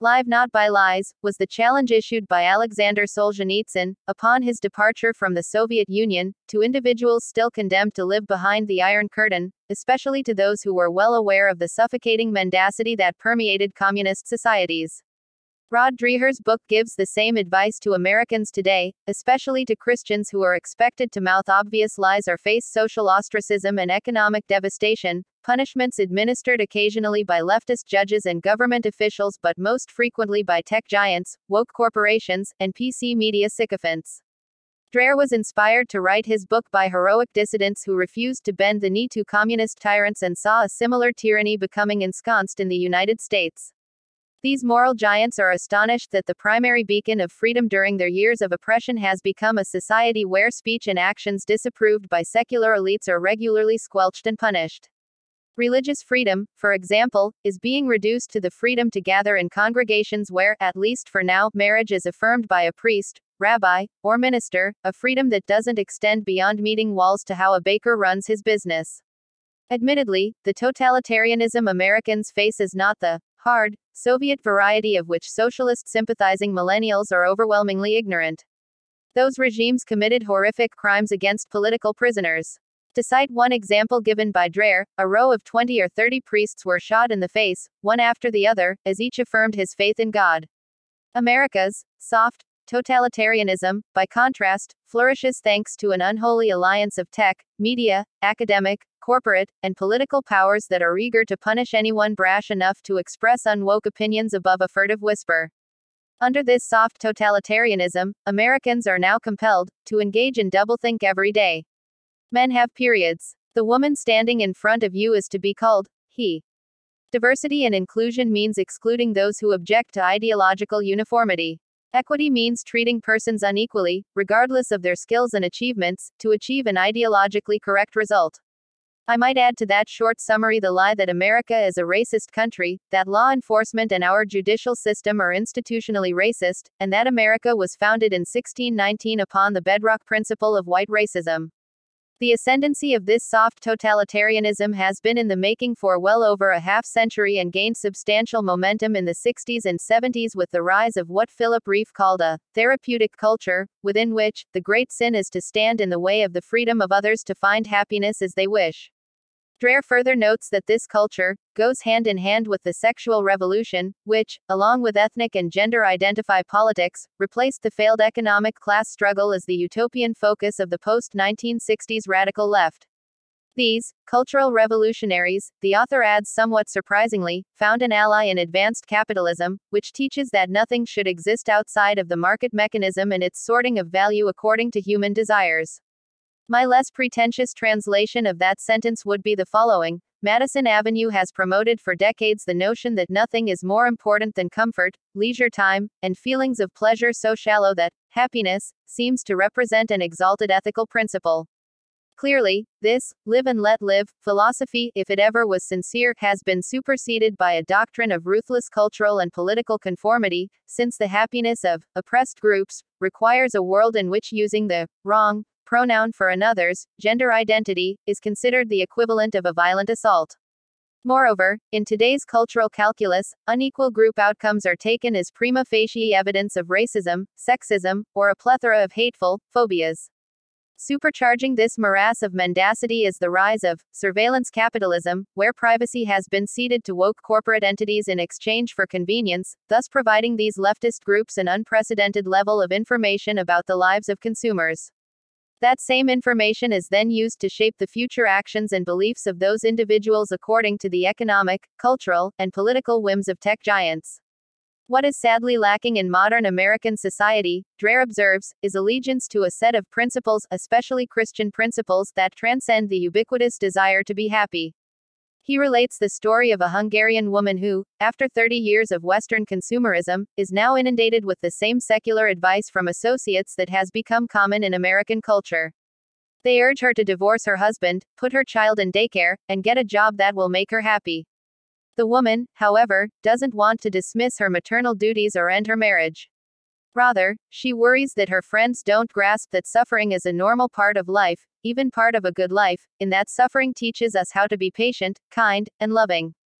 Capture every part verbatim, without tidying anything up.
Live Not by Lies, was the challenge issued by Alexander Solzhenitsyn, upon his departure from the Soviet Union, to individuals still condemned to live behind the Iron Curtain, especially to those who were well aware of the suffocating mendacity that permeated communist societies. Rod Dreher's book gives the same advice to Americans today, especially to Christians who are expected to mouth obvious lies or face social ostracism and economic devastation, punishments administered occasionally by leftist judges and government officials but most frequently by tech giants, woke corporations, and P C media sycophants. Dreher was inspired to write his book by heroic dissidents who refused to bend the knee to communist tyrants and saw a similar tyranny becoming ensconced in the United States. These moral giants are astonished that the primary beacon of freedom during their years of oppression has become a society where speech and actions disapproved by secular elites are regularly squelched and punished. Religious freedom, for example, is being reduced to the freedom to gather in congregations where, at least for now, marriage is affirmed by a priest, rabbi, or minister, a freedom that doesn't extend beyond meeting walls to how a baker runs his business. Admittedly, the totalitarianism Americans face is not the hard, Soviet variety of which socialist-sympathizing millennials are overwhelmingly ignorant. Those regimes committed horrific crimes against political prisoners. To cite one example given by Dreher, a row of twenty or thirty priests were shot in the face, one after the other, as each affirmed his faith in God. America's soft totalitarianism, by contrast, flourishes thanks to an unholy alliance of tech, media, academic, corporate, and political powers that are eager to punish anyone brash enough to express unwoke opinions above a furtive whisper. Under this soft totalitarianism, Americans are now compelled to engage in doublethink every day. Men have periods. The woman standing in front of you is to be called he. Diversity and inclusion means excluding those who object to ideological uniformity. Equity means treating persons unequally, regardless of their skills and achievements, to achieve an ideologically correct result. I might add to that short summary the lie that America is a racist country, that law enforcement and our judicial system are institutionally racist, and that America was founded in sixteen nineteen upon the bedrock principle of white racism. The ascendancy of this soft totalitarianism has been in the making for well over a half century and gained substantial momentum in the sixties and seventies with the rise of what Philip Rieff called a therapeutic culture, within which the great sin is to stand in the way of the freedom of others to find happiness as they wish. Dreher further notes that this culture goes hand in hand with the sexual revolution, which, along with ethnic and gender-identify politics, replaced the failed economic class struggle as the utopian focus of the post nineteen sixties radical left. These cultural revolutionaries, the author adds somewhat surprisingly, found an ally in advanced capitalism, which teaches that nothing should exist outside of the market mechanism and its sorting of value according to human desires. My less pretentious translation of that sentence would be the following: Madison Avenue has promoted for decades the notion that nothing is more important than comfort, leisure time, and feelings of pleasure so shallow that happiness seems to represent an exalted ethical principle. Clearly, this live and let live philosophy, if it ever was sincere, has been superseded by a doctrine of ruthless cultural and political conformity, since the happiness of oppressed groups requires a world in which using the wrong pronoun for another's gender identity is considered the equivalent of a violent assault. Moreover, in today's cultural calculus, unequal group outcomes are taken as prima facie evidence of racism, sexism, or a plethora of hateful phobias. Supercharging this morass of mendacity is the rise of surveillance capitalism, where privacy has been ceded to woke corporate entities in exchange for convenience, thus providing these leftist groups an unprecedented level of information about the lives of consumers. That same information is then used to shape the future actions and beliefs of those individuals according to the economic, cultural, and political whims of tech giants. What is sadly lacking in modern American society, Dreher observes, is allegiance to a set of principles, especially Christian principles, that transcend the ubiquitous desire to be happy. He relates the story of a Hungarian woman who, after thirty years of Western consumerism, is now inundated with the same secular advice from associates that has become common in American culture. They urge her to divorce her husband, put her child in daycare, and get a job that will make her happy. The woman, however, doesn't want to dismiss her maternal duties or end her marriage. Rather, she worries that her friends don't grasp that suffering is a normal part of life, even part of a good life, in that suffering teaches us how to be patient, kind, and loving.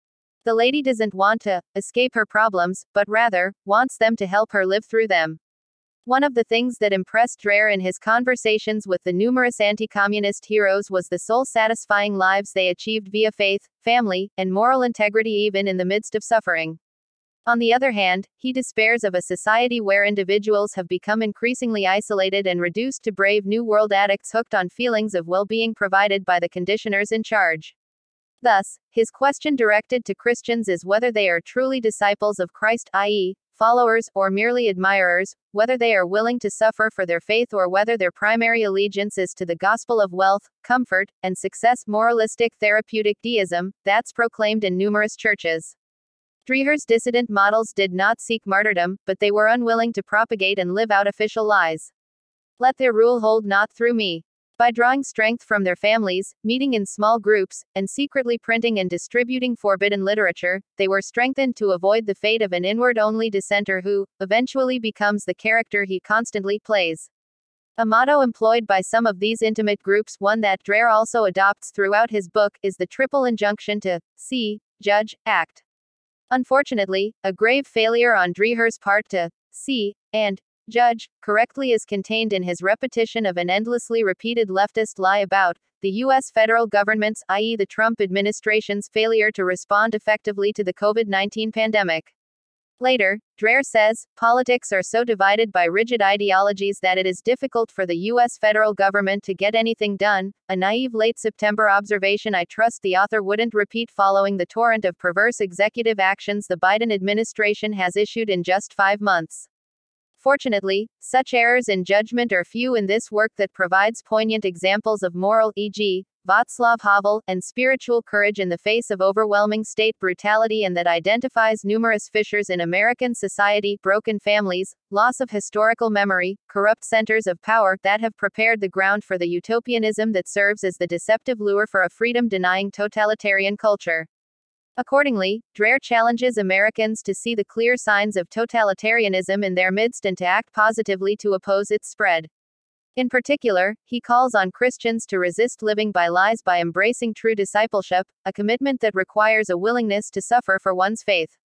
The lady doesn't want to escape her problems, but rather wants them to help her live through them. One of the things that impressed Dreher in his conversations with the numerous anti-communist heroes was the soul-satisfying lives they achieved via faith, family, and moral integrity even in the midst of suffering. On the other hand, he despairs of a society where individuals have become increasingly isolated and reduced to brave New World addicts hooked on feelings of well-being provided by the conditioners in charge. Thus, his question directed to Christians is whether they are truly disciples of Christ, that is, followers, or merely admirers, whether they are willing to suffer for their faith or whether their primary allegiance is to the gospel of wealth, comfort, and success, moralistic therapeutic deism, that's proclaimed in numerous churches. Dreher's dissident models did not seek martyrdom, but they were unwilling to propagate and live out official lies. Let their rule hold not through me. By drawing strength from their families, meeting in small groups, and secretly printing and distributing forbidden literature, they were strengthened to avoid the fate of an inward-only dissenter who, eventually becomes the character he constantly plays. A motto employed by some of these intimate groups, one that Dreher also adopts throughout his book, is the triple injunction to see, judge, act. Unfortunately, a grave failure on Dreher's part to see and judge correctly is contained in his repetition of an endlessly repeated leftist lie about the U S federal government's, that is, the Trump administration's failure to respond effectively to the COVID nineteen pandemic. Later, Dreher says, politics are so divided by rigid ideologies that it is difficult for the U S federal government to get anything done, a naive late September observation I trust the author wouldn't repeat following the torrent of perverse executive actions the Biden administration has issued in just five months. Fortunately, such errors in judgment are few in this work that provides poignant examples of moral, for example, Václav Havel, and spiritual courage in the face of overwhelming state brutality and that identifies numerous fissures in American society, broken families, loss of historical memory, corrupt centers of power that have prepared the ground for the utopianism that serves as the deceptive lure for a freedom-denying totalitarian culture. Accordingly, Dreher challenges Americans to see the clear signs of totalitarianism in their midst and to act positively to oppose its spread. In particular, he calls on Christians to resist living by lies by embracing true discipleship, a commitment that requires a willingness to suffer for one's faith.